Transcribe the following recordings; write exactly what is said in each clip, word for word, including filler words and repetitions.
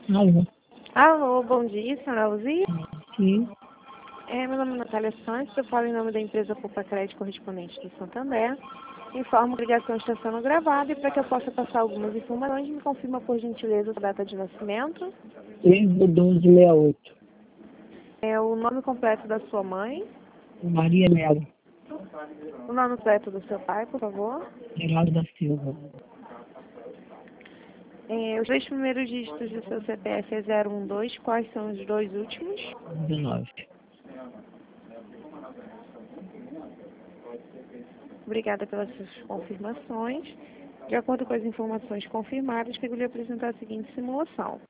Alô? Alô, bom dia, senhora Luzia. Sim. É, meu nome é Natália Santos, eu falo em nome da empresa Poupa Crédito correspondente do Santander. Informo que a ligação está sendo gravada e para que eu possa passar algumas informações, me confirma por gentileza a data de nascimento, três do doze sessenta e oito. é, o nome completo da sua mãe, Maria Melo. o nome completo do seu pai, por favor. Geraldo da Silva. É, os dois primeiros dígitos do seu C P F é zero um dois, quais são os dois últimos? dezenove. Obrigada pelas suas confirmações. De acordo com as informações confirmadas, eu lhe apresentar a seguinte simulação.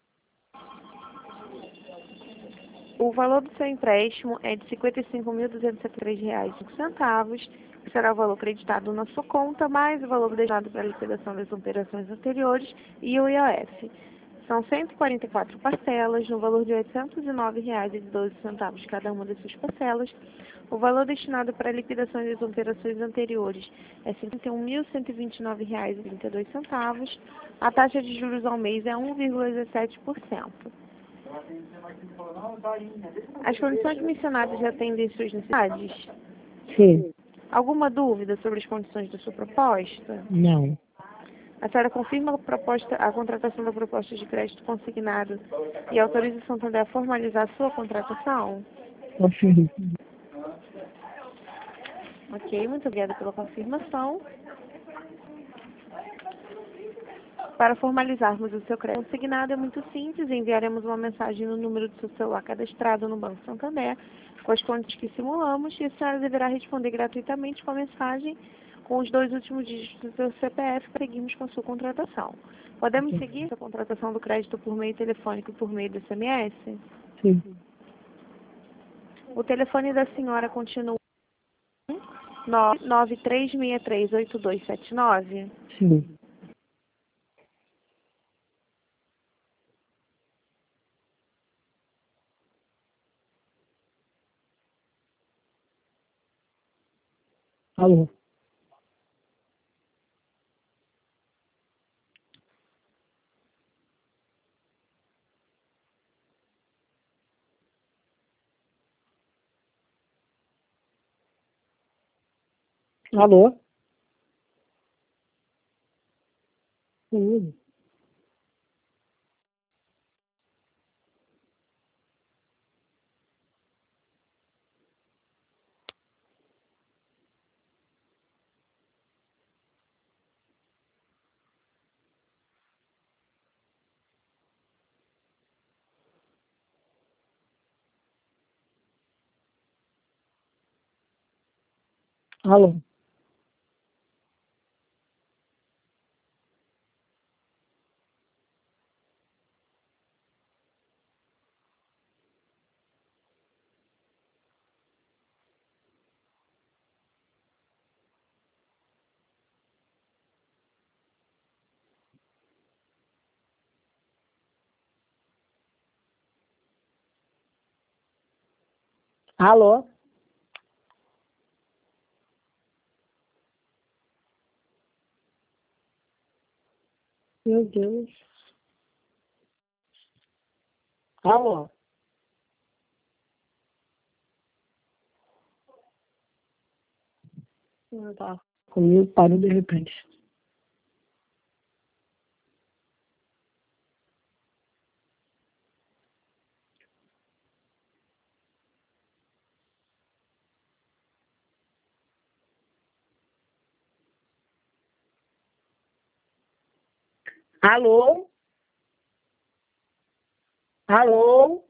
O valor do seu empréstimo é de cinquenta e cinco mil duzentos e setenta e três reais e cinco centavos, que será o valor creditado na sua conta, mais o valor destinado para a liquidação das operações anteriores e o I O F. São cento e quarenta e quatro parcelas, no valor de oitocentos e nove reais e doze centavos cada uma das suas parcelas. O valor destinado para a liquidação das operações anteriores é cinquenta e um mil cento e vinte e nove reais e trinta e dois centavos. A taxa de juros ao mês é um vírgula dezessete por cento. As condições mencionadas já atendem suas necessidades? Sim. Alguma dúvida sobre as condições da sua proposta? Não. A senhora confirma a, proposta, a contratação da proposta de crédito consignado e autoriza o Santander a formalizar a sua contratação? Confirmo. Ok, muito obrigada pela confirmação. Para formalizarmos o seu crédito consignado é muito simples, enviaremos uma mensagem no número do seu celular cadastrado no Banco Santander, com as contas que simulamos, e a senhora deverá responder gratuitamente com a mensagem com os dois últimos dígitos do seu C P F para seguirmos com a sua contratação. Podemos seguir a contratação do crédito por meio telefônico e por meio do S M S? Sim. O telefone da senhora continua nove três seis três oito dois sete nove? Sim. Alô? Alô? Sim. Alô? Alô? Meu Deus. Alô? Não tá. Comigo parou de repente. Alô? Alô?